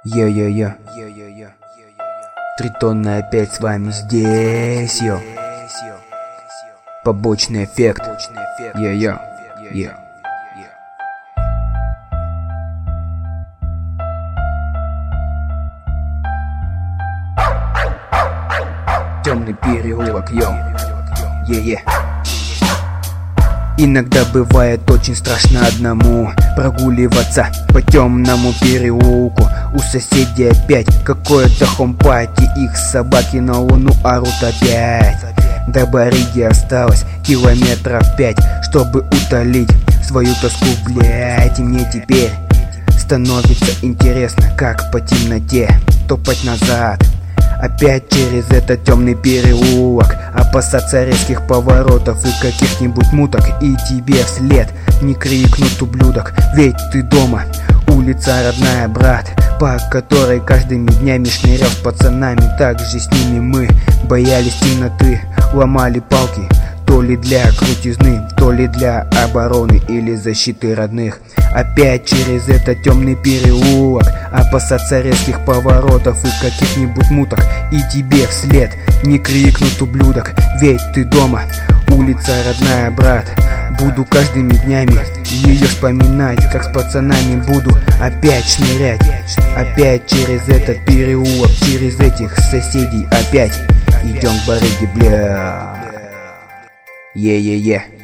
Йо-йо-йо. Тритонна опять с вами здесь, йо. Побочный эффект. Йо-йо. Йо. Темный переулок, йо. Е-е. Иногда бывает очень страшно одному прогуливаться по темному переулку. У соседей опять какое-то хомпати, их собаки на луну орут опять. До барыги осталось километров 5, чтобы утолить свою тоску, блять. И мне теперь становится интересно, как по темноте топать назад. Опять через этот темный переулок, опасаться резких поворотов и каких-нибудь муток. И тебе вслед не крикнут, ублюдок, ведь ты дома. Улица родная, брат, по которой каждыми днями шнырял с пацанами. Также с ними мы боялись темноты, ломали палки, то ли для крутизны, то ли для обороны или защиты родных. Опять через этот темный переулок, опасаться резких поворотов и каких-нибудь муток. И тебе вслед не крикнут, ублюдок, ведь ты дома. Улица родная, брат, буду каждыми днями ее вспоминать, как с пацанами буду опять шнырять. Опять через этот переулок, через этих соседей опять идем к барыге, бля. Е-е-е.